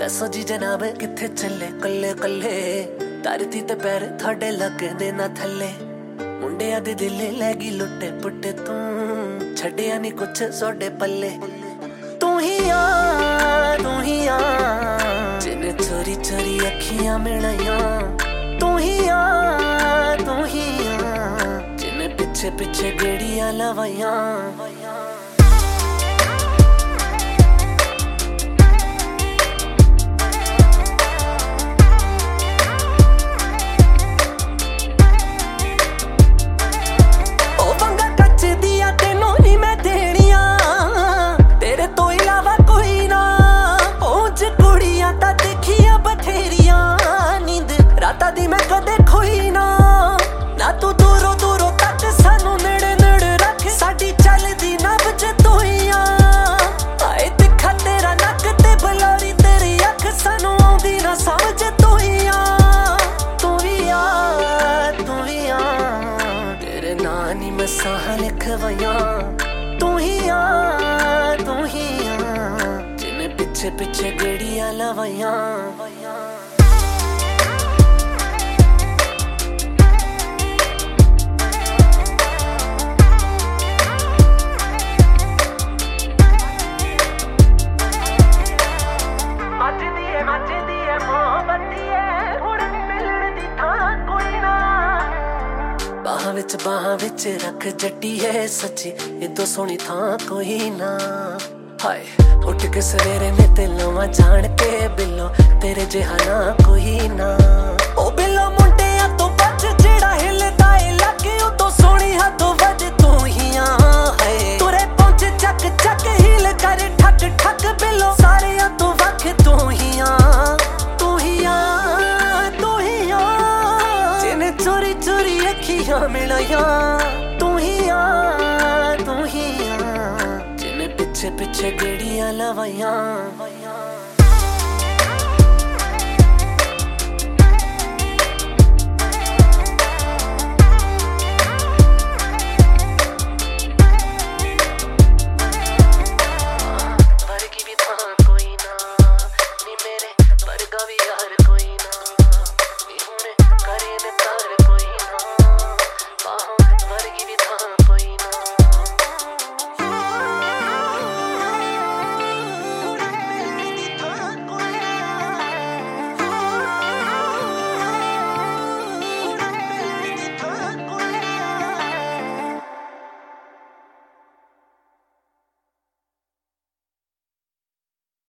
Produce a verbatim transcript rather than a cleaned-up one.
दसो जी जनाब किथे चले कल्ले कल्ले धरती ते पैर थोड़े लगदे ना थले मुंडिया दे दिल लैगी लुटे पुटे तू छड़िया नी कुछ सोडे पल्ले तू ही आ तू ही आ जिन्हें चोरी चोरी अखियां मिलाइया तू ही आ तू ही आ जिन्हें पिछे पिछे गेड़ियां लवाइया दी मैं कदे खोई ना ना तू दूरों दूरों तक सानू नेड़े नेड़े रख साडी चलदी नब च तोइया आए दिखा तेरा नक ते बलारी तेरी अख सानू आउंदी ना समझ तोइया तू भी आ तू भी आ तेरे नां नी मैं साह लिखवाइया तू ही आ तू ही आ जिन्हें पिछे पिछे गेड़ियां लवाइया बाहां विच बाहां विच रख जट्टी है सच्ची इदों सोहनी थां कोई ना हाय उठ के सवेरे में ते लवां जान के बिल्लो तेरे जिहा ना कोई ना ओ बिल्लो मुंडिया तो बच जेड़ा हिलदा ए लगे उदों सोहनी हथों वज तू ही आ हाय तुरे पहुंच चक चक हिल कर ठक ठक बिल्लो सारे तो वख तू ही आ तू ही आ तू ही आ जिन्हें चोरी चोरी अखियां मिलाइया तू ही आ तू ही आ जिन्हें पिछे पिछे गेड़ियां लवाइया।